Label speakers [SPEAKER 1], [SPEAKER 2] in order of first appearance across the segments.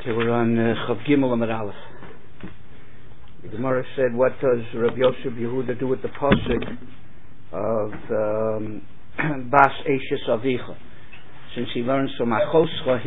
[SPEAKER 1] Okay, we're on Chav Gimel Amud Aleph. The Gemara said, what does Rabbi Yosef Yehuda do with the pasuk of Bas Eishes Avicha? Since he learns from Achoscha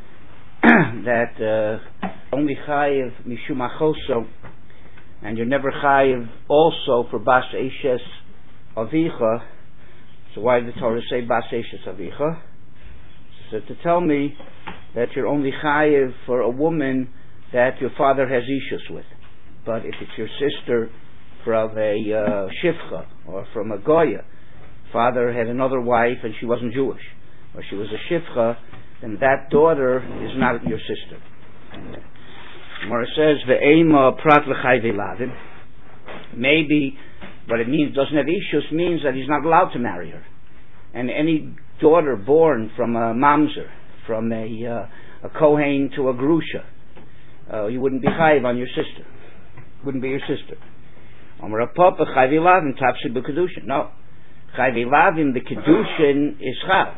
[SPEAKER 1] that only Chayiv Mishum Achoso, and you're never Chayiv also for Bas Eishes Avicha. So why did the Torah say Bas Eishes Avicha? So to tell me that you're only chayiv for a woman that your father has ishus with. But if it's your sister from a shivcha or from a goya, father had another wife and she wasn't Jewish, or she was a shivcha, then that daughter is not your sister. Gemara says ve'ema prat l'chayv elavim. Maybe what it means, doesn't have ishus, means that he's not allowed to marry her. And any daughter born from a mamzer, from a kohen to a grusha, you wouldn't be chayiv on your sister. Wouldn't be your sister. Amar Papa chayv elavim tapsid b'kedushin. No, chayv elavim, the kedushin is chav.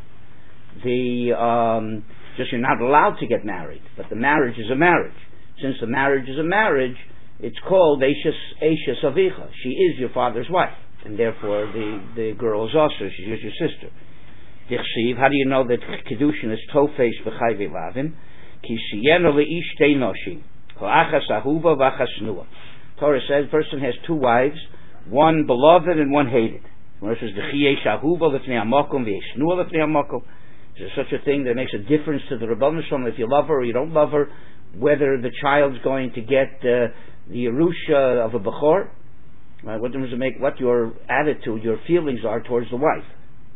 [SPEAKER 1] Just you're not allowed to get married, but the marriage is a marriage. Since the marriage is a marriage, it's called Eishes Avicha. She is your father's wife, and therefore the girl is also, she is your sister. Dichsiv, how do you know that kedushin is tofesh b'chayv elavim? Ki sheyeno leish tei noshim, ha'achas ahuva v'achas snua. Torah says a person has two wives, one beloved and one hated. It says v'chiyesh ahuva l'fnei hamakom v'yesh snua l'fnei hamakom. Is there such a thing that makes a difference to the Rebbeinu Shalom if you love her or you don't love her, whether the child's going to get the Yerusha of a Bechor? What does it make? What your attitude, your feelings are towards the wife?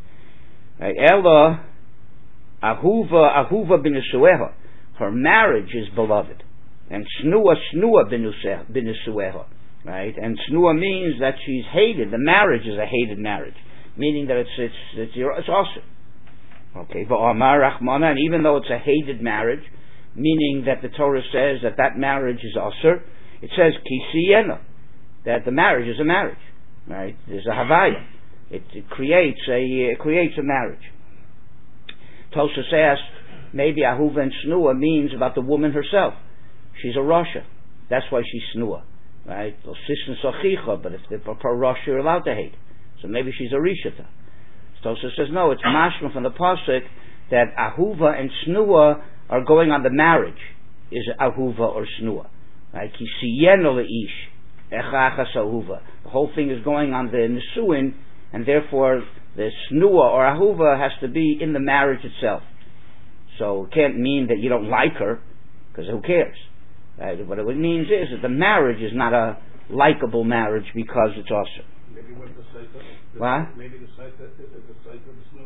[SPEAKER 1] Ella ahuva b'nesueha. Her marriage is beloved, and snua b'nesueha. Right, and snua means that she's hated. The marriage is a hated marriage, meaning that it's awesome. Okay, v'amar rachmana, and even though it's a hated marriage, meaning that the Torah says that marriage is asur, it says kisiyena, that the marriage is a marriage. Right, there's a havaya. It creates a marriage. Tosas asks, maybe ahuva and snua means about the woman herself. She's a rasha. That's why she's snua. Right? But if they're rasha, you're allowed to hate. So maybe she's a rishata. Tosas says, no, it's mashma from the pasuk that ahuva and snua are going on the marriage, is ahuva or snua. Right? Ki siyeno leish echachas ahuva. The whole thing is going on the nesuin, and therefore the snua or ahuva has to be in the marriage itself. So it can't mean that you don't like her, because who cares? Right? What it means is that the marriage is not a likable marriage because it's awesome.
[SPEAKER 2] Maybe what's the saita?
[SPEAKER 1] What?
[SPEAKER 2] Maybe the saita is the saita of the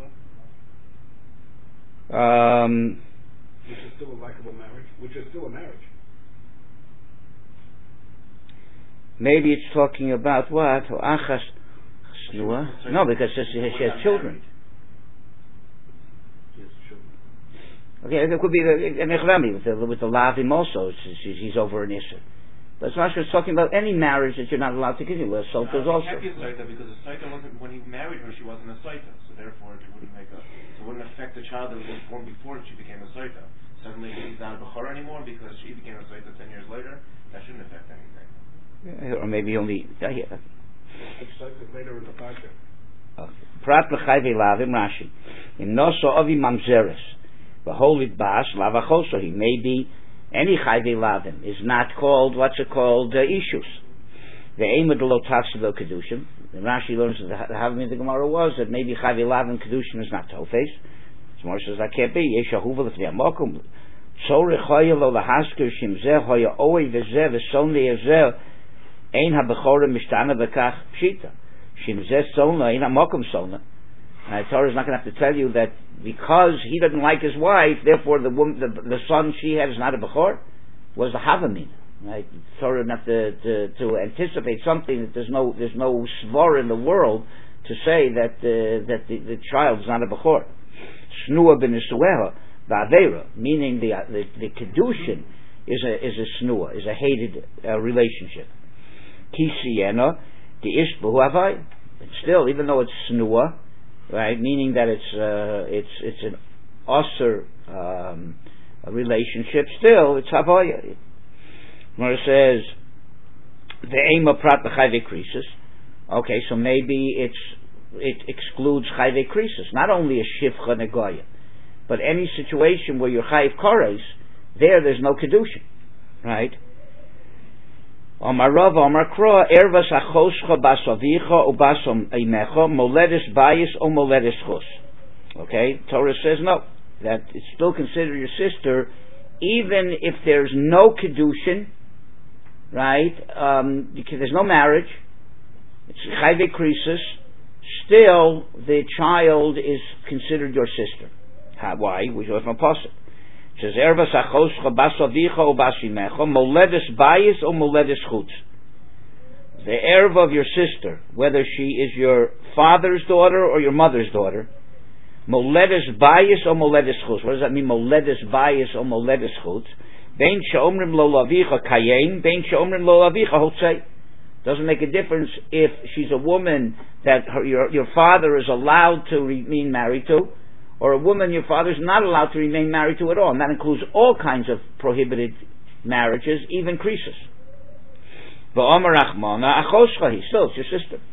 [SPEAKER 2] snua? Which is still a likable marriage, which is still a marriage.
[SPEAKER 1] Maybe it's talking about what? Achas. No, because she has children. Okay, it could be the Mechrami with the Lavim also. He's over an issue. But it's not just talking about any marriage that you're not allowed to continue with. So there's also.
[SPEAKER 3] It can't be a saita because the saita wasn't, when he married her, she wasn't a saita. So therefore, it wouldn't affect the child that was born before she became a saita. Suddenly, he's not a bechor anymore because she became a saita 10 years later. That shouldn't affect anything.
[SPEAKER 1] Yeah, or maybe only.
[SPEAKER 2] Later in the parsha.
[SPEAKER 1] Prat l'chayv elavim Rashi. In noso avi mamzeres, v'holit bas lavachoso. He maybe any chayv elavim is not called, what's it called, ishus. The aim of the lo tafsilo kedushim. And Rashi learns that the Havamim the Gemara was that maybe chayv elavim kedushim is not tofes. Gemara says that can't be. Yesh ahuva l'fnei hamakom. Tzorech hoya lo lahasker shimzeh hoya oi v'zeh v'son le'ezeh. Ein ha-bechora mishtana v'kach pshita. Shimzeh solna, ein ha-mokum solna. The Torah is not going to have to tell you that because he doesn't like his wife, therefore the son she had is not a bechor. Was the Havamim. Right? The Torah doesn't have to anticipate something that there's no svar in the world to say that the child is not a bechor. Snua b'nesueha v'avera, meaning the kedushin is a snua, is a hated relationship. Kisiyena, the ishbu havai. Still, even though it's snua, right, meaning that it's an osir a relationship, still it's Havaya. Where it says, the Ema Prat B'Chayve Krisus. Okay, so maybe it excludes Chayve Krisus, not only a Shivcha and a Goya, but any situation where you're Chayiv Kores, there's no Kedushin, right? Amar Rav, Amar Kra, Ervas Achoscha Bas Avicha Ubas Imecha, Moledis Bayis O Moledis Chos. Okay, Torah says no, that it's still considered your sister, even if there's no Kedushin, right? There's no marriage, it's Chayve Krisus, still the child is considered your sister. Why? We go from Pasuk. It says, Ervas Achoscha Bas Avicha O Bas Imecha, Moledis Bayis O Moledis Chutz. The erva of your sister, whether she is your father's daughter or your mother's daughter, Moledis Bayis O Moledis Chutz. What does that mean, Moledis Bayis O Moledis Chutz? Bein she'omrim lo lavicha kayein, bein she'omrim lo lavicha hotzei. Doesn't make a difference if she's a woman that your father is allowed to remain married to, or a woman your father is not allowed to remain married to at all. And that includes all kinds of prohibited marriages, even krisus. V'omer Rachmana achoscha, still it's your sister.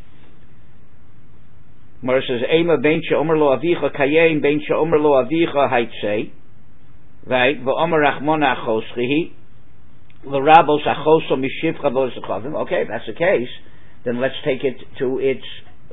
[SPEAKER 1] Mara says, Ema bein she'omer lo avicha kayein, bein she'omer lo avicha haitzei. Right? V'omer Rachmana achoschi, l'rabos achoso mishivcha v'osachavim. Okay, if that's the case, then let's take it to its,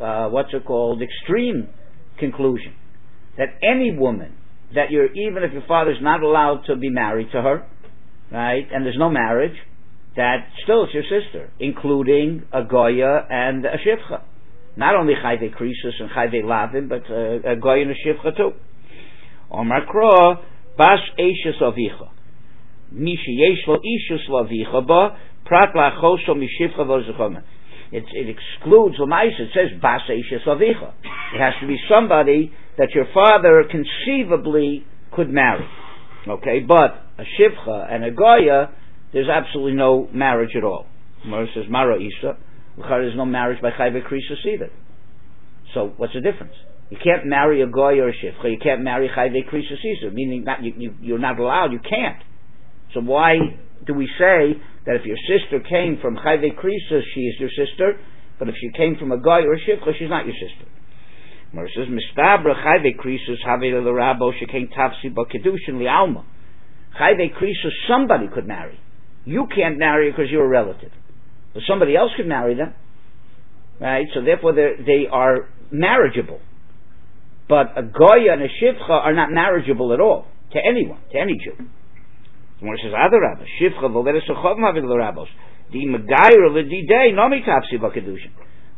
[SPEAKER 1] extreme conclusion. That any woman, even if your father's not allowed to be married to her, right, and there's no marriage, that still it's your sister, including a Goya and a Shivcha. Not only Chayve Krisus and Chayve Lavin, but a Goya and a Shivcha too. Omar Kro, Bas Eishes Avicha. Mishi Yesh Lo Ishus Lavicha Ba, Prat Lachoso Mishivcha V'Ozachoma. It excludes Lamaisa. It says Bas Eishes Avicha. It has to be somebody that your father conceivably could marry. Okay, but a Shivcha and a Goya, there's absolutely no marriage at all. Mara says Mara Isa. There's no marriage by Chayve Krisus either. So what's the difference? You can't marry a Goya or a Shivcha. You can't marry Chayve Krisus either, meaning that you're not allowed. You can't. So why do we say that if your sister came from Chayve Krisus, she is your sister, but if she came from a Goya or a Shivcha, she's not your sister? Mara says, Mistabra Chayve Krisus Havei L'Rabo Shekein Tafsi B'Kedushin Li'alma. Chayve Krisus, somebody could marry. You can't marry because you're a relative, but somebody else could marry them, right? So therefore, they are marriageable. But a Goya and a Shivcha are not marriageable at all to anyone, to any Jew. Mara says, Adarabba Shivcha V'Oledes Achavim Havei L'Rabos Di Megayra L'Didei Nomi Tafsi B'Kedushin.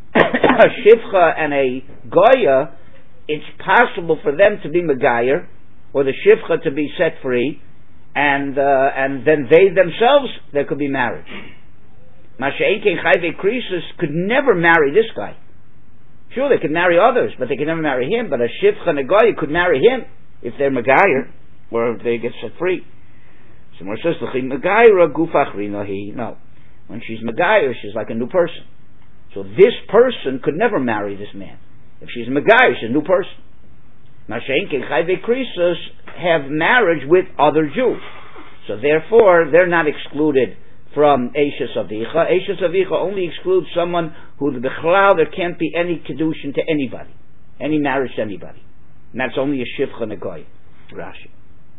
[SPEAKER 1] A Shivcha and a Goya, it's possible for them to be Megayer, or the Shivcha to be set free, and then they themselves, there could be marriage. Masha'enkein Chayve Krisus could never marry this guy. Sure, they could marry others, but they could never marry him. But a Shivcha and a Goya could marry him if they're Megayer, or if they get set free. So Moshe says, Megayra Gufachri Nahi. No. When she's Megayer, she's like a new person. So this person could never marry this man. If she's Megayer, she's a new person. Masha'enkein Chayve Krisus have marriage with other Jews. So therefore, they're not excluded from Eishes Avicha. Eishes Avicha only excludes someone who, the Bichlal, there can't be any Kedushin to anybody. Any marriage to anybody. And that's only a Shivcha and a Goy. Rashi.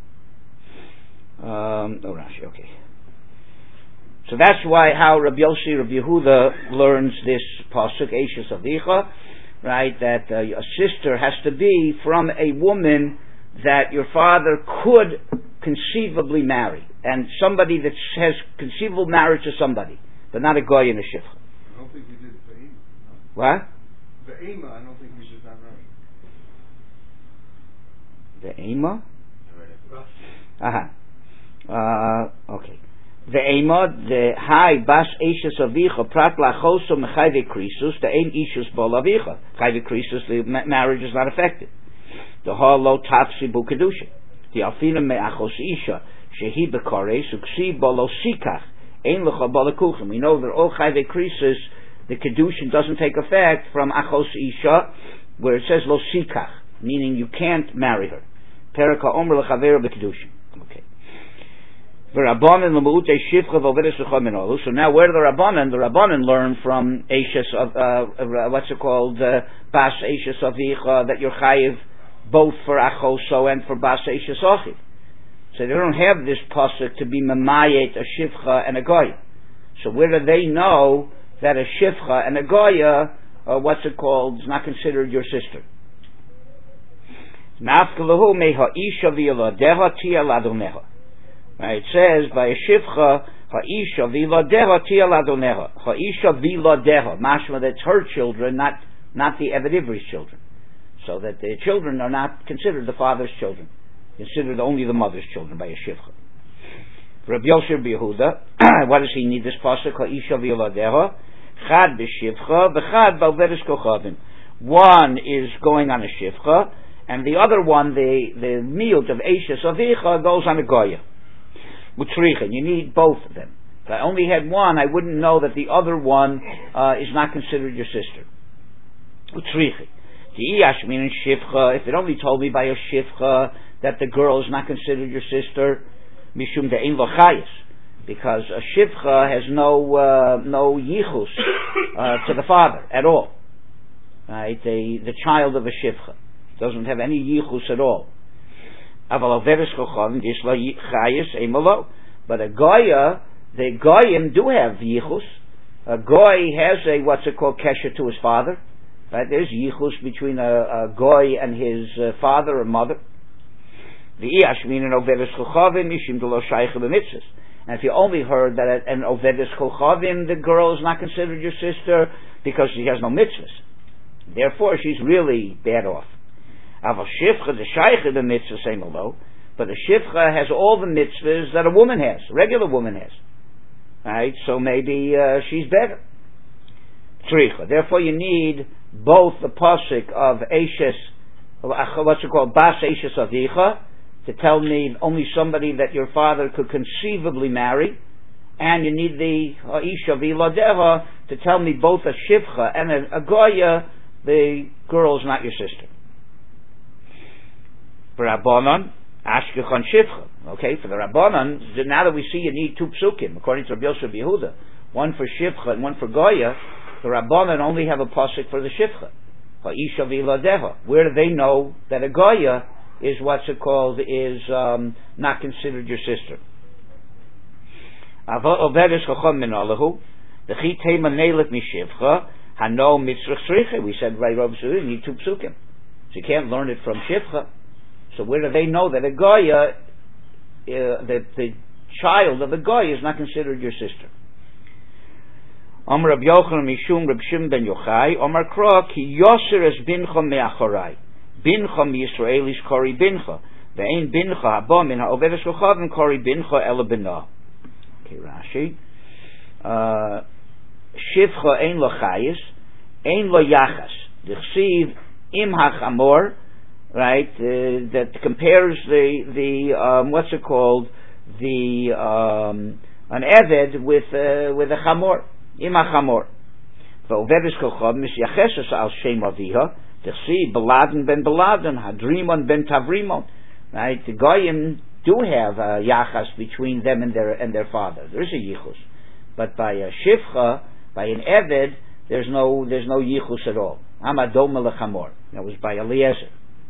[SPEAKER 1] Rashi, okay. So that's how Rabbi Yossi, Rabbi Yehuda learns this pasuk, Eishes Avicha, right? That a sister has to be from a woman that your father could conceivably marry, and somebody that has conceivable marriage to somebody, but not a Goy and a Shivcha.
[SPEAKER 2] I don't think we did the Ema. No?
[SPEAKER 1] What?
[SPEAKER 2] The Ema, I don't think we did that right.
[SPEAKER 1] The Ema? Okay. The Ema, the Hai Bas Eishes Avicha Prat Lachoso Mechayve Krisus, the Ein Ishus Bol Avicha. Chayve Krisus, the marriage is not affected. The Ha Lo Tafsi Bu Kedusha. The Alfina Me'achos Isha Shehi Bekare Suksi Bolo Sikach Ein Lecha Balakuchim. We know that all Chayve Krisus, the Kedushin doesn't take effect from Achos Isha, where it says Lo Sikach, meaning you can't marry her. Perika Omer Lechavera Bekedushin. Okay. So now where do the Rabbanan learn from Eishes of, Bas Eishes Avicha, that you're chayiv both for Achoso and for Bas Eishes Achiv. So they don't have this pasuk to be Mamayet, a Shivcha and a Goya. So where do they know that a Shivcha and a Goya, is not considered your sister? It says by a shivcha, ha'isha viladeha tia ladoneha. Ha'isha viladeha, mashma, that's her children, not the Eved Ivri's children. So that the children are not considered the father's children, considered only the mother's children by a shivcha. Rabbi Yosher B'Yehuda, what does he need this pasuk? Ha'isha viladeha, chad b'shivcha, v'chad b'alvedes kochavim. One is going on a shivcha, and the other one, the miut of Eishes Avicha, goes on a goya. You need both of them. If I only had one, I wouldn't know that the other one is not considered your sister. If it only told me by a shivcha that the girl is not considered your sister, mishum de'ein lo chayis, because a shivcha has no yichus to the father at all. Right? The child of a shivcha doesn't have any yichus at all. But a goya, the goyim do have yichus. A goy has a kesher to his father. Right? There's yichus between a goy and his father or mother. And if you only heard that an ovedes kolchavim, the girl is not considered your sister because she has no mitzvahs. Therefore, she's really bad off. But a shivcha has all the mitzvahs that a woman has, a regular woman has. Right? So maybe she's better. Therefore you need both the pasuk of Eishes, Bas Eishes Avicha, to tell me only somebody that your father could conceivably marry, and you need the Isha Viladeha to tell me both a shivcha and a goya, the girl is not your sister. For Rabbanan, Ashkechon Shivcha. Okay, for the Rabbanan, now that we see you need two psukim, according to Rabbi Yosef Yehuda, one for Shivcha and one for Goya, the Rabbanan only have a pasuk for the Shivcha. Ha'isha v'ladeha. Where do they know that a Goya is not considered your sister? We said, right, Rabbi Yosef, you need two psukim. So you can't learn it from Shivcha. So where do they know that a goya, the child of a goya, is not considered your sister? Amar Rabbi Yochanan Mishum Rabbi Shimon ben Yochai, Amar Kra ki Yoser es bincha me'achorai, bincha miYisraelis kori bincha, ve'ein bincha haba min ha'ovedes kochavim kori bincha ela bina. Okay, Rashi. Shivcha ein lo chayis, ein lo yachas. D'chsiv im hachamor. Right, that compares an eved with a chamor, ima chamor. V'ovedes kolchov misyacheses al shem aviha, t'chsi beladen ben beladen, hadrimon ben tavrimon. Right, the goyim do have a yachas between them and their father. There is a yichus, but by a shivcha, by an eved, there's no yichus at all. Amadom lechamor. That was by Eliezer.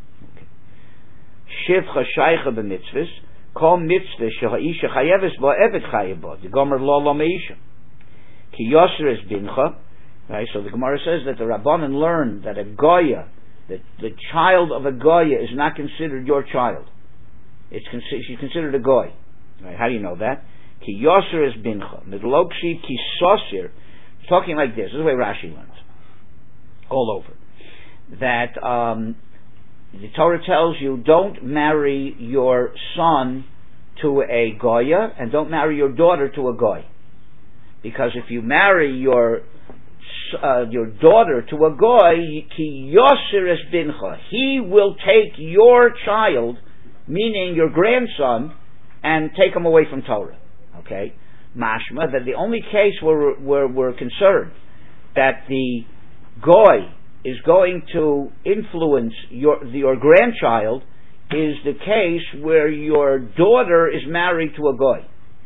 [SPEAKER 1] Shivcha shaycha b'mitzvahs, kol mitzvah shehaisha chayeves bo eved chayev bo. The Gomer lo meisha. Ki yoser es bincha. Right, so the Gemara says that the Rabbanan learned that a goya, that the child of a goya, is not considered your child. She's considered a goy. Right, how do you know that? Ki yoser es bincha. Midlokshi ki sosir. Talking like this. This is the way Rashi learns. All over. That the Torah tells you, don't marry your son to a goya, and don't marry your daughter to a goy. Because if you marry your daughter to a goy, ki yoser es bincha, he will take your child, meaning your grandson, and take him away from Torah. Okay? Mashma, that the only case where we're concerned that the goy is going to influence your grandchild is the case where your daughter is married to a goy.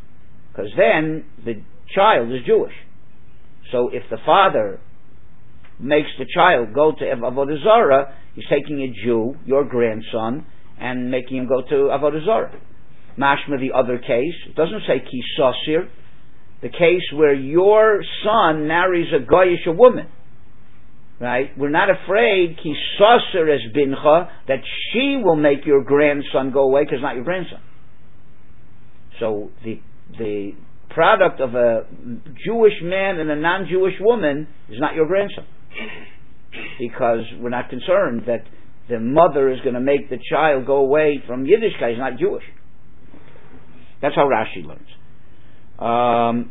[SPEAKER 1] because then the child is Jewish. So if the father makes the child go to Avodah Zarah, he's taking a Jew, your grandson, and making him go to Avodah Zarah. Mashma, the other case, it doesn't say Kisosir, the case where your son marries a Goyish woman. Right? We're not afraid, Kisosir es bincha, that she will make your grandson go away because not your grandson. So the product of a Jewish man and a non-Jewish woman is not your grandson. Because we're not concerned that the mother is going to make the child go away from Yiddishkeit. He's not Jewish. That's how Rashi learns.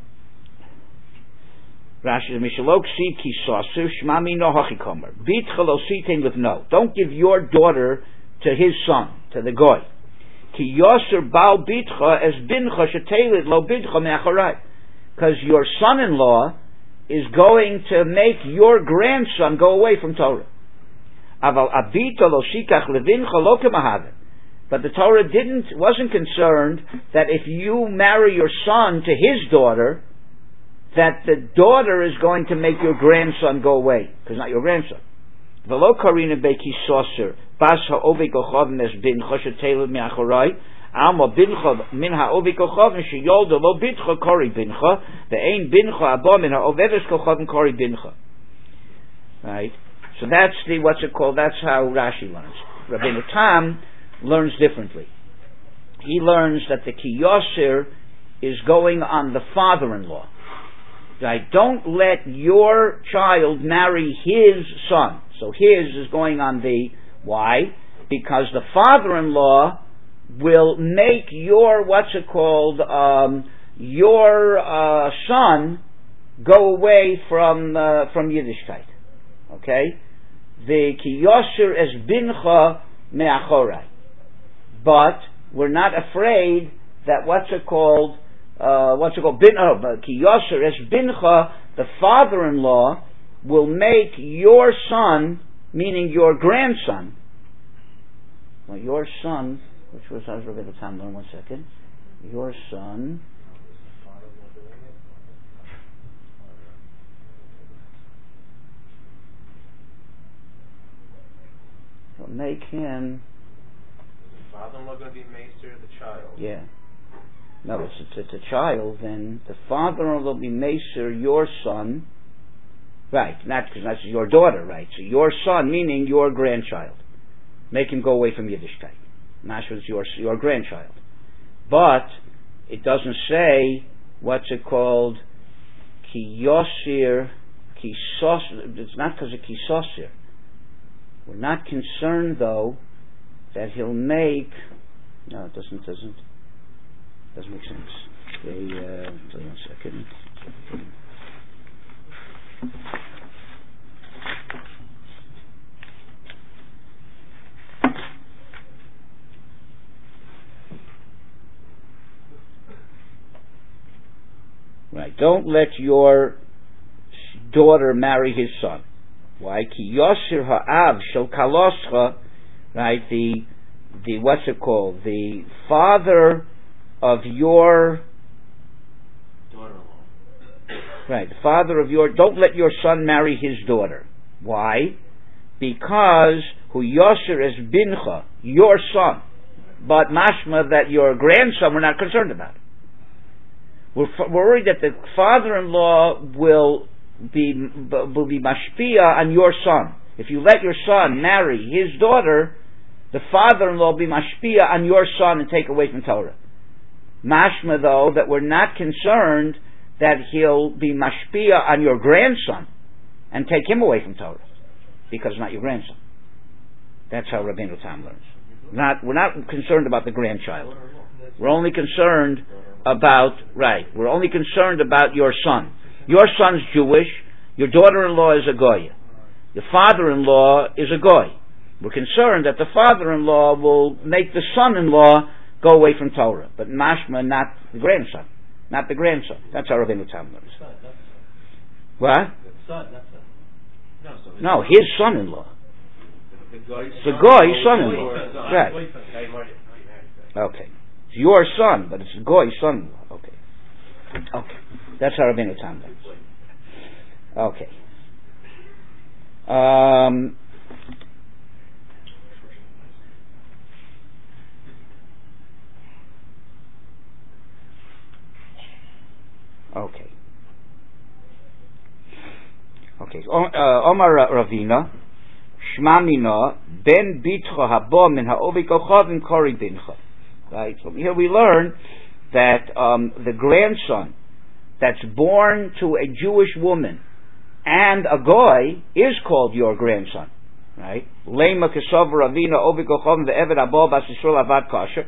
[SPEAKER 1] Rashi Mishalok Sid Kisosir Shmami no Hachikomer. Bitcha lo sitain with no. Don't give your daughter to his son, to the goy. Ki Yosir Baal Bitcha as Bincha Shetelit lo Bitcha me'acharai. Because your son-in-law is going to make your grandson go away from Torah. Aval Abita lo Shikach Levincha lo kemahavet. But the Torah wasn't concerned that if you marry your son to his daughter, that the daughter is going to make your grandson go away, because not your grandson. V'lo karina bekisoser bas ha'ovei kochavim es bincha sheteled me'achorai alma bincha min ha'ovei kochavim sheyolda lo bitcha kori bincha ve'ein bincha abba min ha'oveves kochavim kori bincha. Right? So that's that's how Rashi learns. Rabbeinu Tam learns differently. He learns that the kiyosir is going on the father-in-law. Right? Don't let your child marry his son. So his is going on the, why? Because the father-in-law will make your, your son go away from Yiddishkeit. Okay? The kiyosir es bincha me'achorai. But we're not afraid that Kiyosir es bincha, the father-in-law will make your son, meaning your grandson, your son, which was, I was looking at the time, one second, your son, will make him,
[SPEAKER 3] the father-in-law going to be maester the child.
[SPEAKER 1] Yeah. No, it's a child, then the father-in-law will be maester your son, right, not because that's your daughter, right, so your son, meaning your grandchild. Make him go away from Yiddishkeit. Mashma is your grandchild. But, it doesn't say, Kiyosir, it's not because of Kisosir. We're not concerned, though, that he'll make, no, it doesn't make sense. Okay, tell you 1 second. Right, don't let your daughter marry his son. Why? Ki Yosir ha'av shel kaloscha, right, the father of your daughter-in-law. Right, the father of don't let your son marry his daughter. Why? Because hu Yosir es bincha, your son. But mashma, that your grandson we're not concerned about. We're worried that the father-in-law will be mashpia on your son. If you let your son marry his daughter, the father-in-law will be mashpia on your son and take away from Torah. Mashma, though, that we're not concerned that he'll be mashpia on your grandson and take him away from Torah, because it's not your grandson. That's how Rabbeinu Tam learns. We're not concerned about the grandchild. We're only concerned about your son. Your son's Jewish. Your daughter-in-law is a goy. The father-in-law is a goy. We're concerned that the father-in-law will make the son-in-law go away from Torah, but mashma, not the grandson. That's how Rabbeinu Tam learns. What? No, his son-in-law. The goy's son-in-law. Right. Okay. It's your son, but it's the goy's son-in-law. Okay. Okay, that's our Rabbeinu Tam. Okay. Okay. Omar Ravina, Shmamina, Ben Bitcha Haba Min Ha'ovi Kochavim Kori Bincha. Right. So here we learn that the grandson that's born to a Jewish woman and a goy is called your grandson. Right. Lema Kesav Ravina Ovi Kochavim VeEved Haba Bas Yisrael Avad Kosher.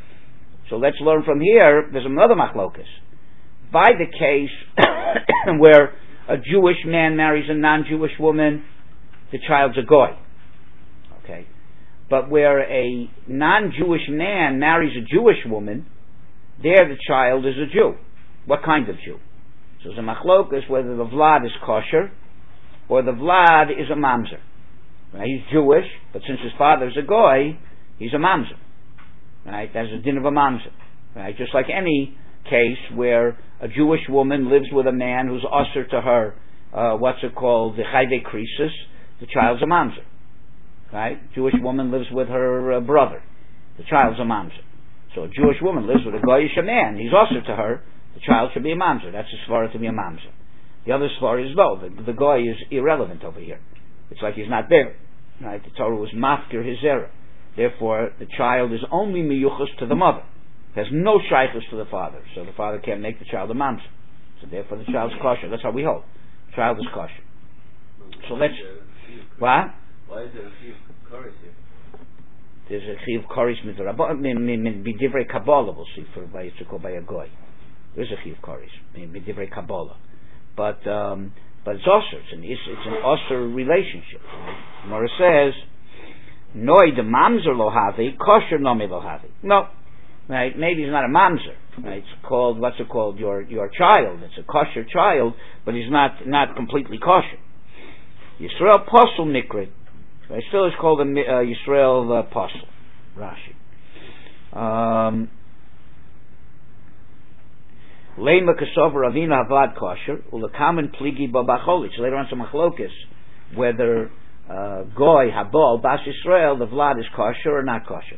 [SPEAKER 1] So let's learn from here. There's another machlokas. By the case where a Jewish man marries a non-Jewish woman, the child's a goy. Okay. But where a non-Jewish man marries a Jewish woman, there the child is a Jew. What kind of Jew? So there's a machlokas whether the vlad is kosher or the vlad is a mamzer. Right? He's Jewish, but since his father is a goy, he's a mamzer. Right? That's a din of a mamzer. Right? Just like any case where a Jewish woman lives with a man who's usher to her, the chayve krisis, the child's a mamzer. Right? Jewish woman lives with her brother, the child's a mamzer. So a Jewish woman lives with a goyish man, he's usher to her, the child should be a mamzer. That's a svara to be a mamzer. The other svara is no, the goy is irrelevant over here. It's like he's not there. Right? The Torah was mafkir his zera. Therefore, the child is only miyuchas to the mother. Has no shaykhus to the father, so the father can't make the child a mamzer. So therefore the child's kosher. That's how we hold. The child is kosher. So let's... What?
[SPEAKER 4] Why is there a chiv koris here?
[SPEAKER 1] There's a chiv koris midivrei Kabbalah, we'll see, for by a goy. There's a chiv koris, midivrei Kabbalah. But it's osir. It's an osir relationship. Mora says, Noi de mamzer lo havi, kosher nomi lo havi. No. Right? Maybe he's not a mamzer. Right? It's called, what's it called? Your child. It's a kosher child, but he's not completely kosher. Yisrael Posel Mikri. Right? Still is called a Yisrael Posel. Rashi. Lema Kasov Ravina Havad Kosher, Ulakaman Pligi Babacholi. So later on some machlokas, whether Goy, Habal, Bas Yisrael, the Vlad is kosher or not kosher.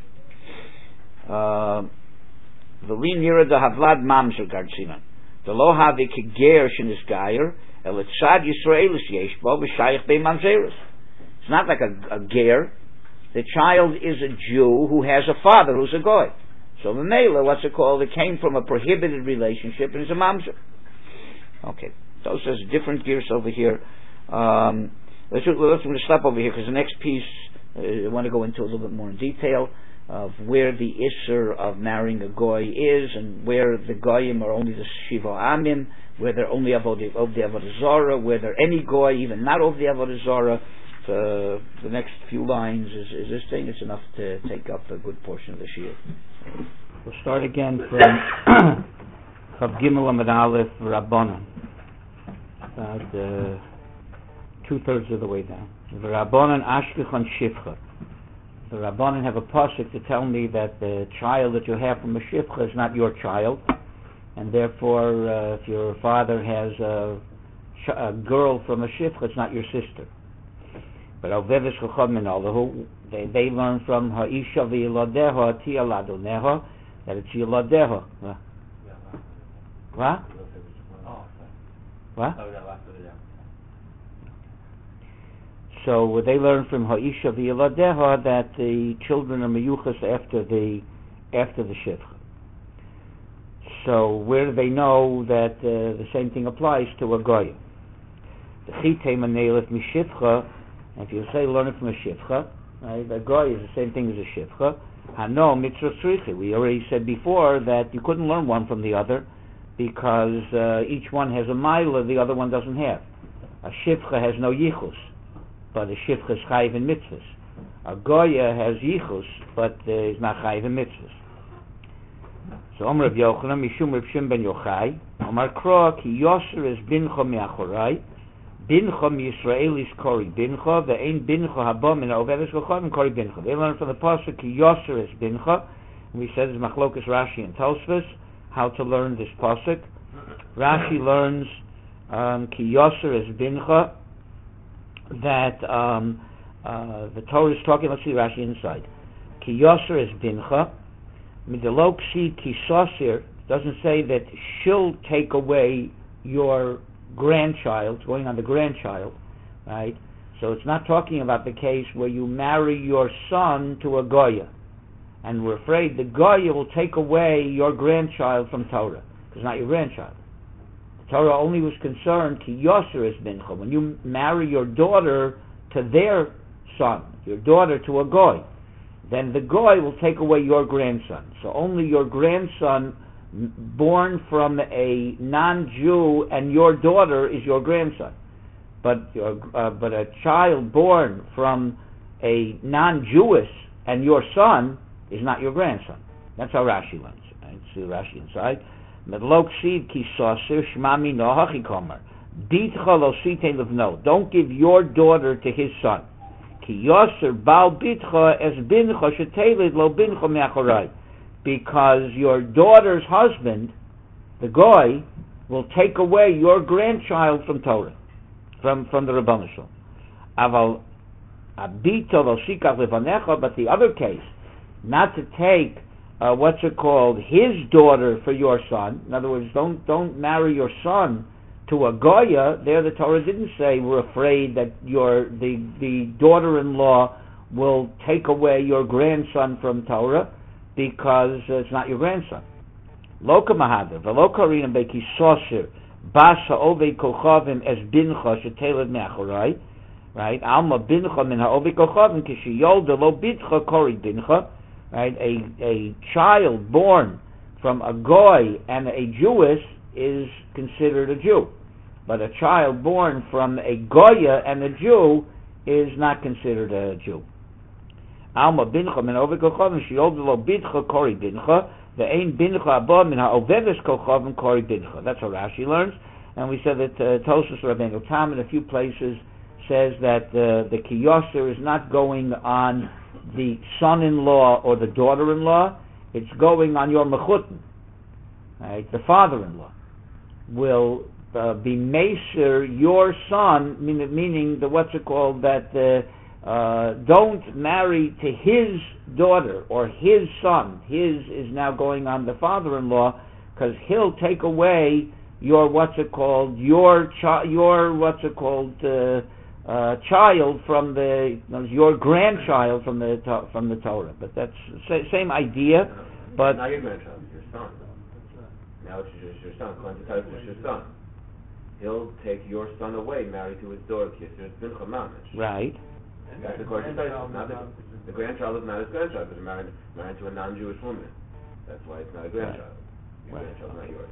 [SPEAKER 1] V'lin yira da havlad mamzer gardzinan. The lo havi keger shenis gayer el etzad Yisraelis yesh bo v'shayich bei mamzeres. It's not like a ger. The child is a Jew who has a father who's a goy. So the mela, what's it called? It came from a prohibited relationship and is a mamzer. Okay, those says different gears over here. Let's stop over here because the next piece I want to go into a little bit more in detail of where the isser of marrying a goy is, and where the goyim are only the shiva amim, where they're only of the avodah zarah, where they're any goy, even not of the avodah zarah. The next few lines is this thing. It's enough to take up a good portion of the shiur. We'll start again from Chav Gimel Amud Aleph Rabbanan, about 2/3 of the way down. The Rabbanan Ashkechon Shifcha. The Rabbanan have a pasuk to tell me that the child that you have from a shifcha is not your child, and therefore, if your father has a girl from a shifcha, it's not your sister. But Alvevis Chacham Minallahu, they learn from Ha'isha v'yiladeha ti'aladoneha that it's yiladeha. What? What? So they learn from Ha'isha v'yiladeha that the children are meyuchas after the shifcha. So where do they know that the same thing applies to a goy? The chitei manelef mishifcha. If you say learn it from a shifcha, right, a goy is the same thing as a shifcha. Hano mitzvah tzricha. We already said before that you couldn't learn one from the other because each one has a mila the other one doesn't have. A shifcha has no yichus, but a shifcha is chayiv in mitzvahs. A goya has yichus, but is not chayiv in mitzvahs. So Omer Rav Yochanan Mishum Rav Shimon ben Yochai Omar Kroa ki Yoser is bincha me'achorai bincha miYisraelis kori bincha ve'ein bincha haba min ha'ovedes v'chavim kori bincha. They learn from the pasuk ki Yoser is bincha, and we said it's machlokas Rashi and Tosfos how to learn this pasuk. Rashi learns Ki Yoser es Bincha, that the Torah is talking. Let's see Rashi inside. Ki Yoser es Bincha, Midelo Kshi Ki Sosir, doesn't say that she'll take away your grandchild, going on the grandchild, right? So it's not talking about the case where you marry your son to a Goya, and we're afraid the Goya will take away your grandchild from Torah, because it's not your grandchild. The Torah only was concerned, Ki Yoser es Bincha, when you marry your daughter to their son, your daughter to a Goy, then the Goy will take away your grandson. So only your grandson born from a non-Jew and your daughter is your grandson. But a child born from a non-Jewish and your son is not your grandson. That's how Rashi learns. Right? See Rashi inside. Don't give your daughter to his son. Because your daughter's husband, the Goy, will take away your grandchild from Torah, from the Rebbeinu Shalom. But the other case, not to take his daughter for your son. In other words, don't marry your son to a Goya. There, the Torah didn't say we're afraid that the daughter-in-law will take away your grandson from Torah, because it's not your grandson. Loka Mahadev, Veloka Rinam Beki Sosir, Basa Ove Kochavim es Bincha Sheteled Meachorai, right? Alma Bincha Min HaOve Kochavim Kishi Yolda Lo Bitcha Kori Bincha, right? A child born from a Goy and a Jewess is considered a Jew, but a child born from a Goya and a Jew is not considered a Jew. Alma bincha min oved kochavim sheyoldu lo bitcha kori bincha ve'ein bincha abba min ha'ovedes kochavim kori bincha. That's how Rashi learns, and we said that Tosfos Rabbeinu Tam in a few places says that the Ki Yoser is not going on the son-in-law or the daughter-in-law; it's going on your mechutin. Right, the father-in-law will be meser your son, meaning that. Don't marry to his daughter or his son. His is now going on the father-in-law, because he'll take away your child from your grandchild from the Torah. But that's the same idea. But
[SPEAKER 4] not your grandchild, it's your son. Now it's just your son. According to Torah, it's your son. He'll take your son away, married to his daughter. It's bincha mamish.
[SPEAKER 1] Right.
[SPEAKER 4] That's according to Torah. The grandchild is not his grandchild, because married to a non-Jewish woman. That's why it's not a grandchild. Your grandchild is not yours.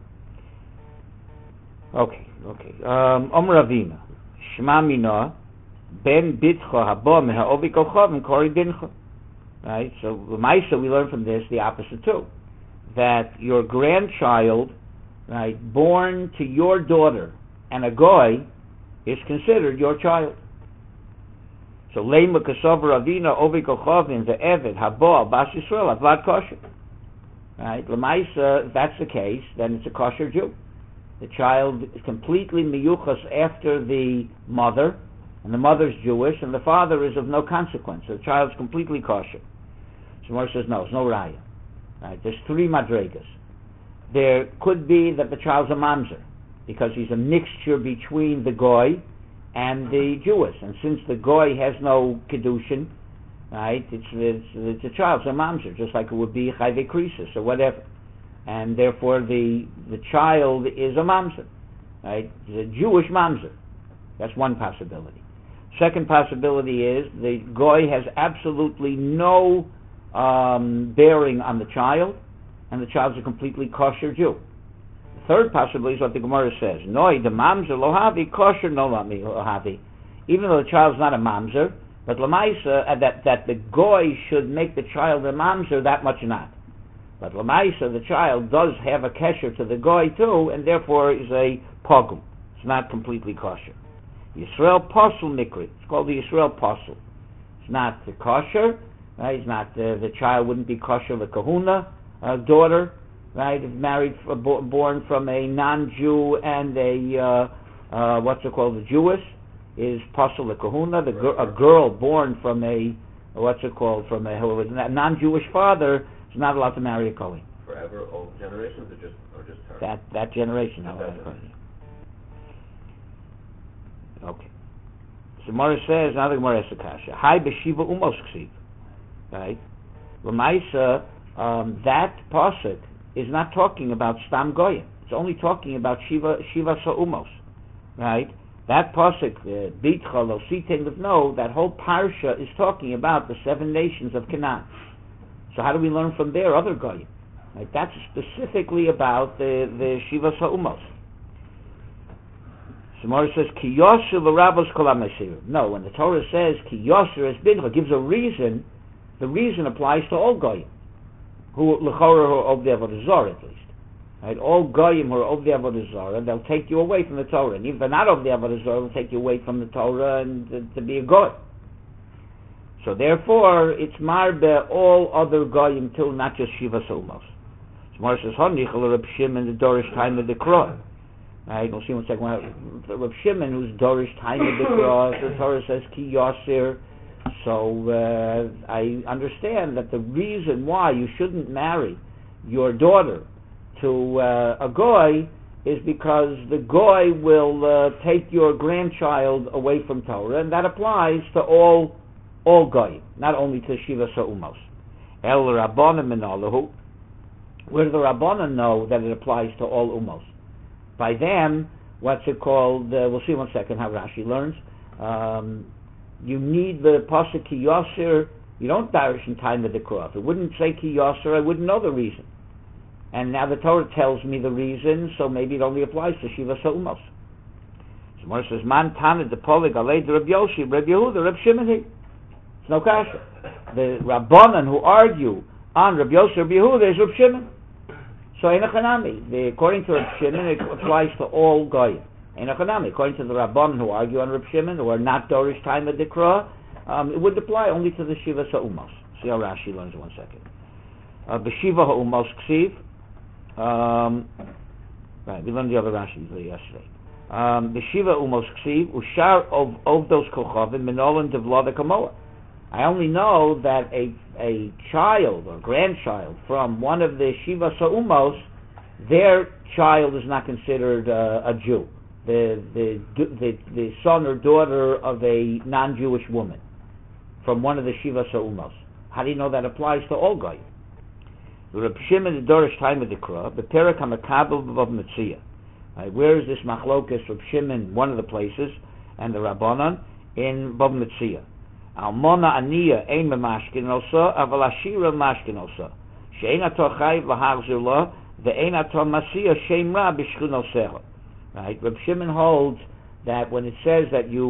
[SPEAKER 1] Okay. Omer Avina, Shema Mina, Ben Bitcha Haba Min HaOvi Kochavim Kori Bincha. Right. So L'maisa, we learn from this the opposite too, that your grandchild, right, born to your daughter and a goy, is considered your child. So Leima Kasover Avina Ovi Kochavim the Eved Haba Bas Yisrael Avad Kosher. Right. L'maisa, if that's the case, then it's a kosher Jew. The child is completely miyuchas after the mother, and the mother's Jewish, and the father is of no consequence. So the child's completely kosher. So Moshe says, no, it's no raya. Right? There's three madregas. There could be that the child's a mamzer, because he's a mixture between the goy and the Jewish, and since the goy has no kedushin, right, it's a child's a mamzer, just like it would be chayve krisis or whatever. And therefore the child is a mamzer, right? It's a Jewish mamzer. That's one possibility. Second possibility is the goy has absolutely no bearing on the child, and the child's a completely kosher Jew. The third possibility is what the Gemara says: Noi the mamzer lohavi kosher no lohavi. Even though the child's not a mamzer, but lamaisa that the goy should make the child a mamzer, that much not. But Lamaisa, the child, does have a kesher to the goy too, and therefore is a pogum. It's not completely kosher. Yisrael Posel Mikri. It's called the Yisrael Posel. It's not the kosher. Right? It's not the child wouldn't be kosher the kahuna daughter, right? If married, born from a non-Jew and a a Jewess, is pasul lekahuna. A girl born from a from a non-Jewish father is not allowed to marry a Kohen.
[SPEAKER 4] Forever, all generations, or just her?
[SPEAKER 1] That generation. Okay. So Gemara says, another Gemara has a kasha. Hai b'shiva umos ksiv. Right? L'maisa, that pasuk is not talking about stam goyim. It's only talking about shiva sa'umos. Right? That pasuk, bitcha lo sitin no, that whole parsha is talking about the 7 nations of Canaan. So how do we learn from there other goyim? Right? That's specifically about the shiva sa'umos. Gemara says, Ki Yosher l'Rabos Kol HaMesir. No, when the Torah says Ki Yosher es Bincha, gives a reason, the reason applies to all Goyim, who l'chorah who are of the Avodah Zarah at least. Right? All Goyim who are of the Avodah Zarah, they'll take you away from the Torah. And if they're not of the Avodah Zarah, they'll take you away from the Torah and to be a Goy. So therefore, it's marbe all other Goyim too, not just Shiva Sumos. Gemara says, Honichel Reb Shimon the Dorish time of the Kroi. Right, we'll see in a second. Reb Shimon, who's Dorish time of the Kroi, the Torah says Ki Yosir. So I understand that the reason why you shouldn't marry your daughter to a Goy is because the Goy will take your grandchild away from Torah, and that applies to all Goyim, not only to Shiva Sa'umos. El Rabbanan Minalahu. Where do the Rabbanan know that it applies to all Umos? By them, what's it called? We'll see in 1 second how Rashi learns. You need the pasuk Ki Yosir. You don't darish in time of the cross. If it wouldn't say Ki Yosir, I wouldn't know the reason. And now the Torah tells me the reason, so maybe it only applies to Shiva Sa'umos. So Moshe says, Man Tana de Polig Alei de Reb Yoshi, Reb Yehuda, Reb Shimon. It's no kasha. The Rabbanan who argue on Reb Yoshi, Reb Yehuda is Reb Shimon. So Einachanami, according to Reb Shimon, it applies to all Goyim. Einachanami, according to the Rabbanan who argue on Reb Shimon, who are not Dorish time of Dikra, it would apply only to the Shiva Sa'umos. See how Rashi learns in 1 second. B'Shiva Ha'umos Ksiv. Right, we learned the other Rashi yesterday. B'Shiva Ha'umos Ksiv, Ushar of those Kochavim, Minolan Devlada Kamoa. I only know that a child or grandchild from one of the Shiva Sa'umos, their child is not considered a Jew. The son or daughter of a non-Jewish woman from one of the Shiva Sa'umos. How do you know that applies to all Goyim? Reb Shimon the Dorish time of the Krah, the Perek HaMakabel B'Vav Metzia. Where is this Machlokas Reb Shimon, one of the places, and the Rabbanan in B'Vav Metzia? Almona Aniya ein memashkin osa, aval ashira mashkin osa. She'ein ato chayv lahachzir lo, ve'ein ato masiya shem ra b'shchun osecha. Right? Reb Shimon holds that when it says that you,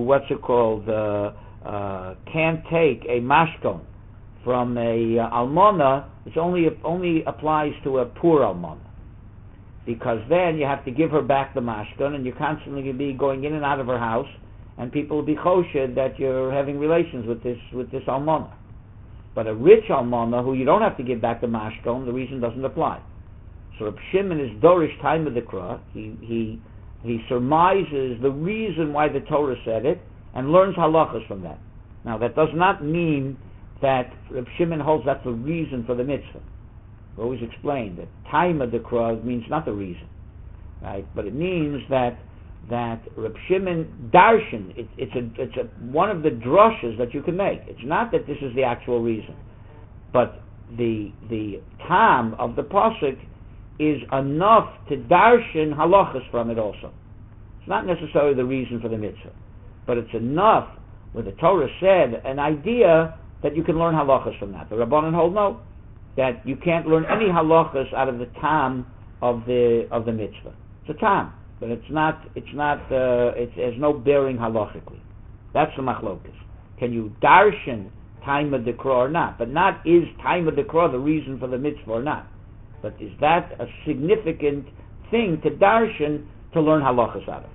[SPEAKER 1] can't take a mashkon from a almona, it only applies to a poor almona. Because then you have to give her back the mashkon, and you're constantly going to be going in and out of her house, and people will be choshed that you're having relations with this almana. But a rich almana who you don't have to give back the mashkon, the reason doesn't apply. So Reb Shimon is Dorish time of the Krah. He surmises the reason why the Torah said it and learns halachas from that. Now that does not mean that Reb Shimon holds that's the reason for the mitzvah. We always explain that time of the Krah means not the reason, right? But it means that Reb Shimon darshan, it's one of the drushes that you can make. It's not that this is the actual reason, but the tam of the pasuk is enough to darshan halachas from it also. It's not necessarily the reason for the mitzvah, but it's enough where the Torah said an idea that you can learn halachas from that. The Rabbanan hold no, that you can't learn any halachas out of the tam of the mitzvah. It's a tam. But it has no bearing halachically. That's the machlokas. Can you darshan time of the Krah or not? But not is time of the Krah the reason for the mitzvah or not. But is that a significant thing to darshan to learn halachas out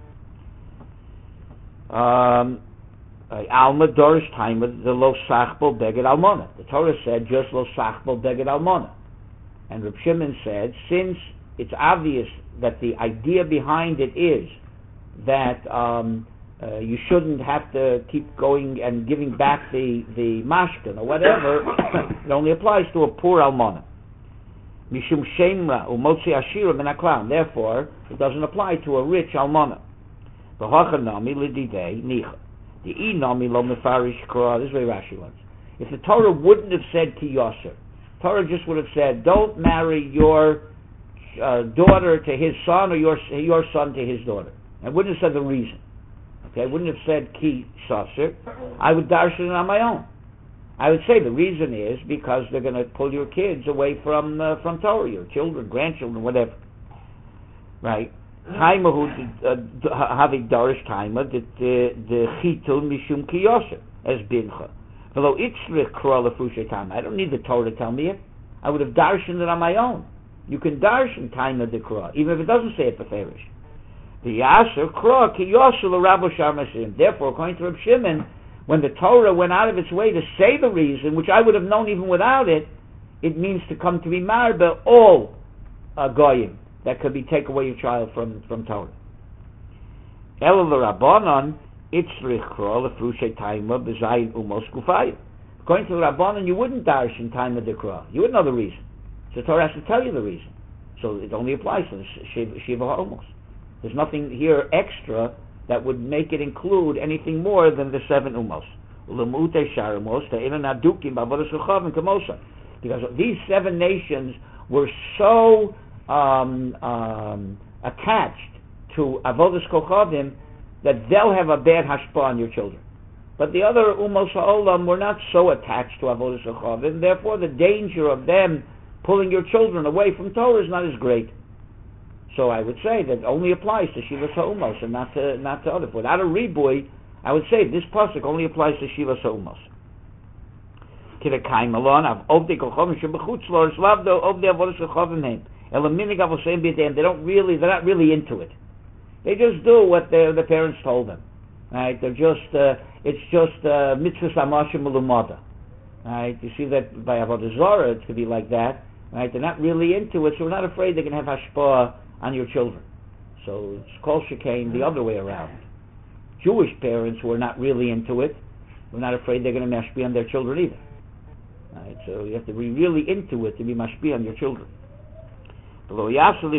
[SPEAKER 1] of? Alma dorish time of the lo sachbol beged almona. The Torah said just lo sachbol beged almona. And Reb Shimon said, since it's obvious that the idea behind it is that you shouldn't have to keep going and giving back the mashkin or whatever, it only applies to a poor almana. Mishum shemra umotzi ashira min haklam. Therefore, it doesn't apply to a rich almana. V'hachanami lididei nicha. The inami lo mefarish kra. This is what Rashi wants. If the Torah wouldn't have said ki yosser, Torah just would have said, don't marry your daughter to his son or your son to his daughter. It wouldn't have said the reason. Okay, I wouldn't have said ki yosser. I would darshan it on my own. I would say the reason is because they're going to pull your kids away from Torah, your children, grandchildren, whatever. Right? Taima hu havik darish taima the chitul mishum ki yosser as bincha. I don't need the Torah to tell me it. I would have darshan it on my own. You can darshan time of the Kra, even if it doesn't say it beferish. The Yasser Kra ki Yosel Rabbi Sharmasim. Therefore, according to Reb Shimon, when the Torah went out of its way to say the reason, which I would have known even without it, it means to come to be marba all goyim that could be take away your child from Torah. Elul Rabbanon. According to the Rabbanan, you wouldn't darsh in time of the Kra. You wouldn't know the reason. So the Torah has to tell you the reason. So it only applies to the Shiva Ha'omos. There's nothing here extra that would make it include anything more than the 7 Umos. Because these 7 nations were so attached to Avodas Kochavim that they'll have a bad hashpah on your children. But the other Umos Ha'olam were not so attached to Avodas Kochavim, therefore the danger of them pulling your children away from Torah is not as great. So I would say that only applies to Shivas Ha'umos and not to other. Without a riboy, I would say this pasuk only applies to Shivas Ha'umos. They're not really into it. They just do what the parents told them. Right? They're just it's just mitzvah samashim ulumada. Right? You see that by Avodah Zarah it could be like that. Right? They're not really into it, so we're not afraid they can have hashpah on your children. So it's kol shekain the other way around. Jewish parents who are not really into it, we're not afraid they're going to mashpia on their children either. Right? So you have to be really into it to be mashpia on your children. According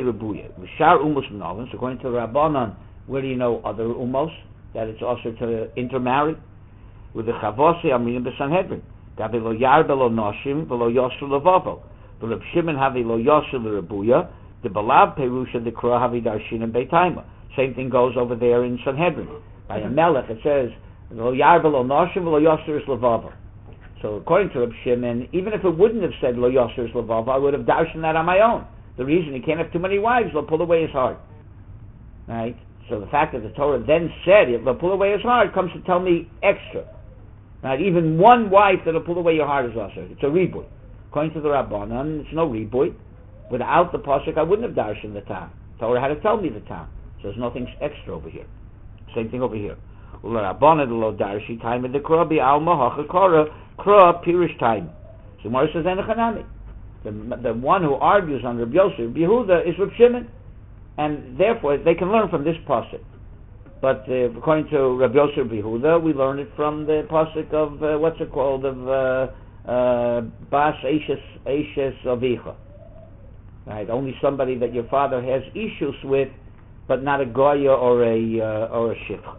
[SPEAKER 1] to the Rabbanan, where do you know other umos that it's also to intermarry? With the Chavose Amrim b'Sanhedrin. Gabi lo yarbe lo noshim v'lo yosel levavo. V'Reb Shimon havi lo yosel l'rebuya. The balav perusha the kra havi darshin and beitaima. Same thing goes over there in Sanhedrin. By a melech it says lo yarbe lo noshim v'lo yosel levavo. So according to Reb Shimon, even if it wouldn't have said lo yosel levavo, I would have darshan that on my own. The reason he can't have too many wives, they'll pull away his heart. Right? So the fact that the Torah then said it, they'll pull away his heart, comes to tell me extra. Right? Even one wife that'll pull away your heart is also. It's a riboy. According to the Rabbanan, it's no riboy. Without the pasuk, I wouldn't have darshan the tam. Torah had to tell me the tam. So there's nothing extra over here. Same thing over here. Rabbanan lo darshi time in the kra bi alma hachakara kra pirish time. So Gemara says enechanami. The one who argues on Rabbi Yosef, Yehuda, is Reb Shimon, and therefore they can learn from this pasuk. But according to Rabbi Yosef Yehuda, we learn it from the pasuk of what's it called, of Bas Eishes Avicha. Right, only somebody that your father has issues with, but not a goya or a shikha.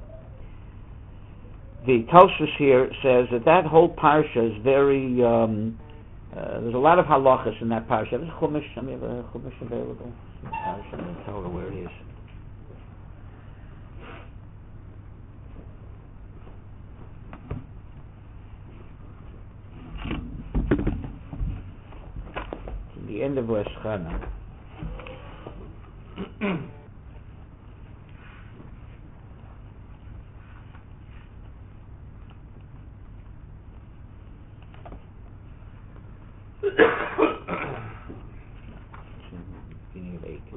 [SPEAKER 1] The Tosfos here says that whole parsha is very. There's a lot of halachas in that parsha. There's a chumash. I have a chumash available. Parsha, I'm going to tell her where it is. It's at the end of Rosh Chana. Beginning of 8.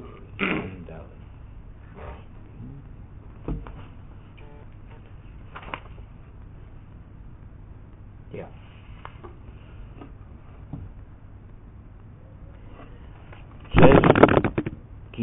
[SPEAKER 1] Yeah.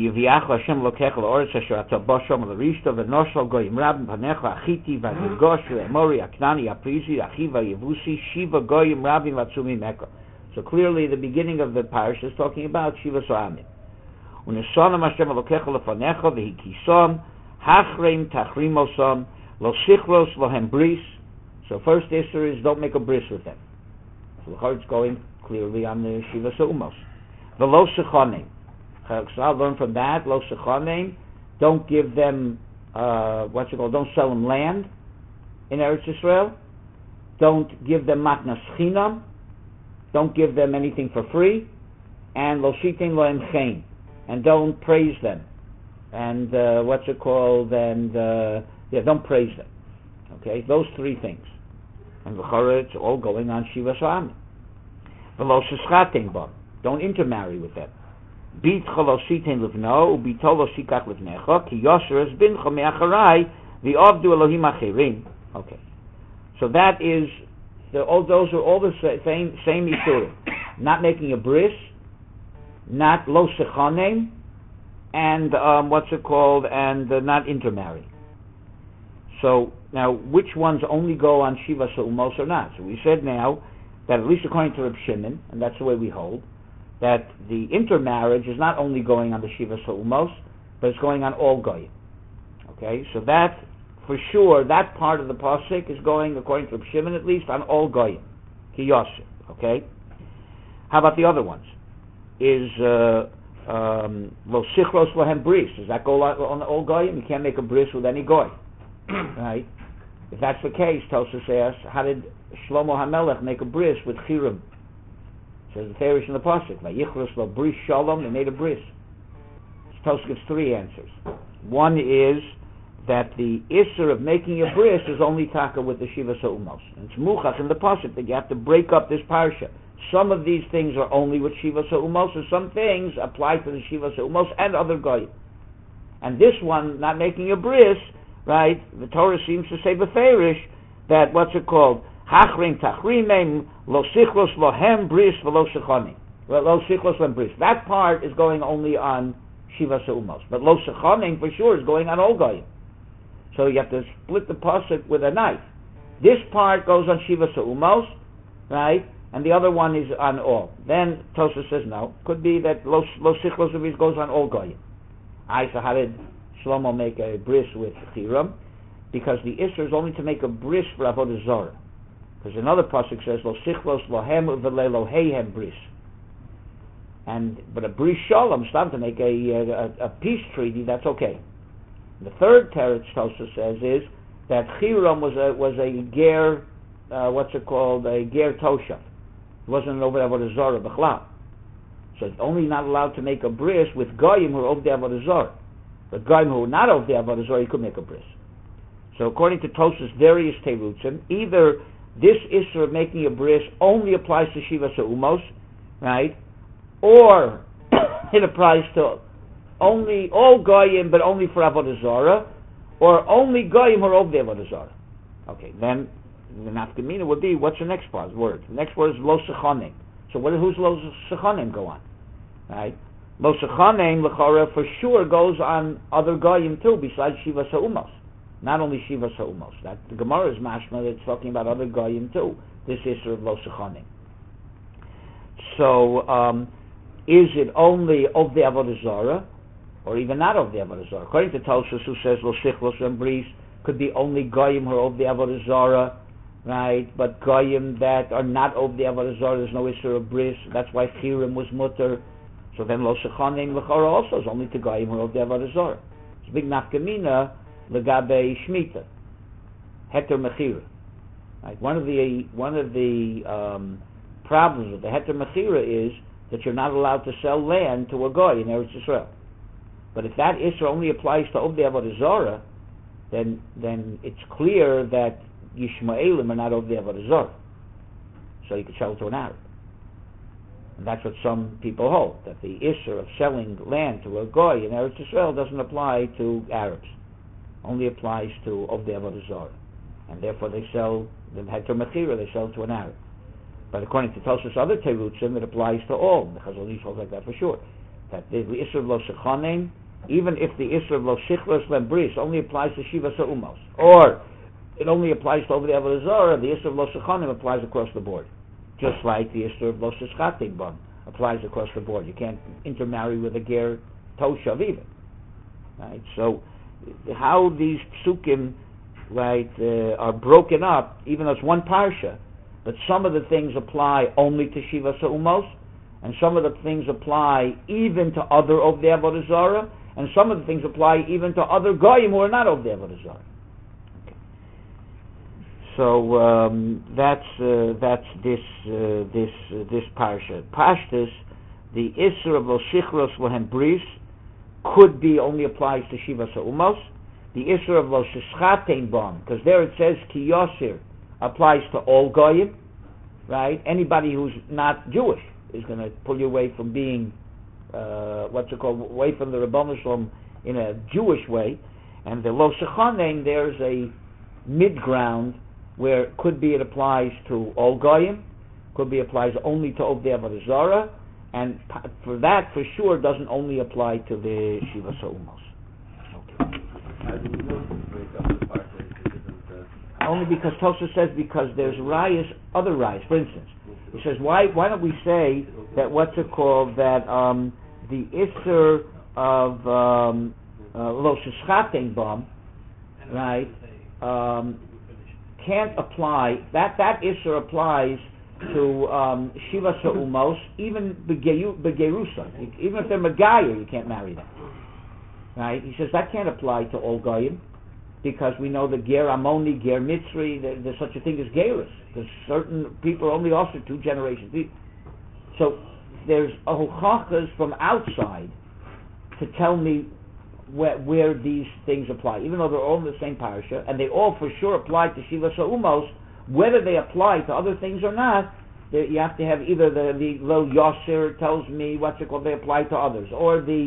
[SPEAKER 1] כי יביאך השם אלוקיך לארץ אשר אתה בא שם לרשת ונושל גויים רבים פניך החיתי והגרגוש והאמורי הכנעני הפריזי האחיו היבוסי שיבה גויים רבים ועצומים ממך. So clearly the beginning of the parish is talking about Shivas Ha'amim. ונסונם השם אלוקיך לפניך והקיסם Hachreim tachrimosam lo sichros lohem bris. So first issue is don't make a bris with them. So the heart's going clearly on the Shiva Umos. The lo sechonim. I'll learn from that. Lo sechonim. Don't give them don't sell them land in Eretz Yisrael. Don't give them matnas chinam. Don't give them anything for free. And lo shitin lohem chen. And don't praise them. And don't praise them. Okay, those three things. And v'chara, it's all going on Shivas Ha'amim. V'lo seschaten bam. Don't intermarry with them. Bitcha lo siten livno, ubito lo sikach livnecha, ki yosher es bincha me'acharai, v'avdu Elohim acherim. Okay. So that is, those are all the same isurim. Not making a bris, not lo sechanem, and not intermarry. So now, which ones only go on Shiva Umos or not? So we said now that at least according to Reb Shimon, and that's the way we hold, that the intermarriage is not only going on the Shiva Umos, but it's going on all goyim. Okay, so that for sure, that part of the pasuk is going, according to Reb Shimon at least, on all goyim. Ki yosef. Okay. How about the other ones? Is lo sichros lohem bris. Does that go on all goyim? You can't make a bris with any goy, right? If that's the case, Tosfos asks, how did Shlomo HaMelech make a bris with Chirim? Says the Farish in the pasuk, vayichros lo bris shalom. They made a bris. Tosfos gives three answers. One is that the issur of making a bris is only taka with the Shiva Umos. And it's muchach in the pasuk that you have to break up this parsha. Some of these things are only with Shiva Umos, and some things apply to the Shiva Umos and other goyim. And this one, not making a bris, right? The Torah seems to say beferish that Hachrim tachrimem lo sichros lohem bris v'lo sechonim. Lo sichros lohem bris. That part is going only on Shiva Umos, but lo sechonim for sure is going on all goyim. So you have to split the pasuk with a knife. This part goes on Shiva Umos, right? And the other one is on all. Then Tosfos says no. Could be that lo sichros of goes on all goyim. So how did Shlomo make a bris with Chiram? Because the issur is only to make a bris for Avodah Zarah. Because another pasuk says lo sichros lohem v'lelohehem bris. But a bris shalom, stop to make a peace treaty. That's okay. The third teretz Tosfos says is that Chiram was a ger, a ger toshav. It wasn't an Avodah Zarah b'chlal. So it's only not allowed to make a bris with goyim who are of the Avodah Zarah. But goyim who are not of the Avodah Zarah, you could make a bris. So according to Tosfos' various terutzim, either this issur of making a bris only applies to Shiva Umos, right? Or it applies to only all goyim, but only for Avodah Zarah, or only goyim who are of the Avodah Zarah. Okay, then the nafkamina would be, what's the next word? The next word is lo sechonim. So who's lo sechonim go on? Right? Lo sechonim l'chara for sure goes on other goyim too, besides Shiva Umos. Not only Shiva Umos. That the Gemara is mashma, it's talking about other goyim too. This issur of lo sechonim. So is it only of the Avodah Zarah, or even not of the Avodah Zarah? According to Tosfos, who says lo sichlos and bris, could be only goyim who are of the Avodah Zarah, right? But goyim that are not of the Avodah Zarah, there's no issur of bris. That's why Chirim was mutter. So then lo sechonim l'chara also is only to goyim who are of the Avodah Zarah. It's a big nafkamina legabe shmita, heter mechira. Right? One of the problems with the heter mechira is that you're not allowed to sell land to a goy in Eretz Yisrael. But if that issur only applies to of the Avodah Zarah, then it's clear that Yishmaelim are not of the Avodah Zarah. So you could sell it to an Arab. And that's what some people hold, that the issur of selling land to a goy in Eretz Yisrael doesn't apply to Arabs. Only applies to of the Avodah Zarah. And therefore they sell, the heter mechira, they sell to an Arab. But according to Tosfos' other terutzim, it applies to all. The Chazal Ish holds like that for sure. that the Isser of Lo Sechonim, even if the Isser of Lo Sichros Lembris only applies to Shiva Sa'umos, or it only applies to over the Avodah Zarah, the Isser of Lo Sechonim applies across the board. Just like the Isser of Lo Seschatim Bam applies across the board. You can't intermarry with a Ger Toshav even. Right? So, how these psukim, right, are broken up, even though it's one parsha, but some of the things apply only to Shiva Sa'umos, and some of the things apply even to other of the Avodah Zarah, and some of the things apply even to other Goyim who are not of the Avodah Zarah. Okay. So that's this parsha. Pashtus, the Isser of Lo Sichros Lahem Bris could be only applies to Shiva Sa'umos. The Isser of Lo Seschatein Bam, because there it says Ki Yosir applies to all Goyim, right? Anybody who's not Jewish is going to pull you away from being, away from the Rebbeinu Shalom in a Jewish way. And the Lo Sechonim, there's a mid-ground where it could be it applies to all Goyim, could be applies only to Ovdei Avodah Zarah, and for that, for sure, doesn't only apply to the Shiva Sa'umos. Only because Tosfos says because there's other rayas. For instance, he says why don't we say that that the Isser of Lo Seschatein Bam, right, can't apply. That Isser applies to Shiva Sa'umos, even Begerusa. Even if they're Megayah, you can't marry them. Right? He says that can't apply to all Goyim, because we know that Ger Amoni, Ger Mitzri, there's such a thing as Gerus. Because certain people only also 2 generations. So there's hochachas from outside to tell me where these things apply, even though they're all in the same parasha, and they all for sure apply to Shiva Sa'umos. Whether they apply to other things or not, you have to have either the Lo Yosir tells me they apply to others, or the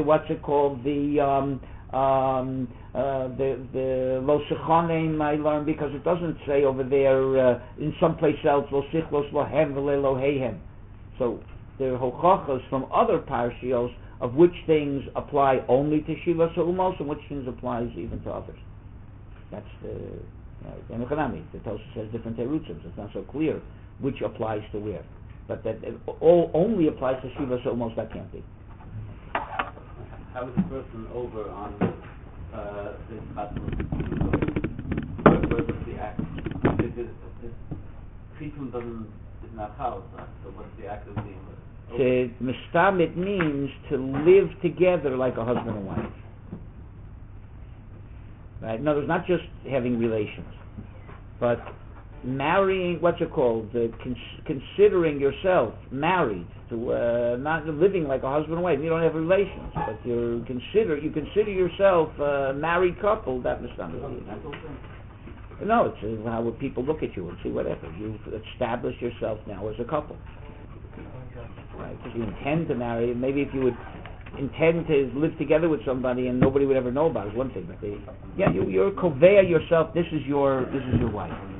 [SPEAKER 1] Lo Sechonim I learned, because it doesn't say over there in some place else Lo Sichlos Lohem V'Lo Heihem. So there are hochachos from other parashios of which things apply only to Shiva Sa'umos and which things applies even to others. That's the Economy. The Tosfos says different terutzim. It's not so clear which applies to where, but that it all only applies to Shiva Sa'umos. That can't be.
[SPEAKER 5] How is a person over on this where was the act? Treatment is not house, so what's the act of being over?
[SPEAKER 1] Mistamit means to live together like a husband and wife. Right? No, it's not just having relations, but marrying, considering yourself married to not living like a husband and wife. You don't have relations, but you consider yourself a married couple. That Mistamit. No, it's how people look at you and see whatever. You've established yourself now as a couple. Right? If you intend to marry, maybe if you would intend to live together with somebody and nobody would ever know about it, is one thing. But you're kovea yourself. This is your wife.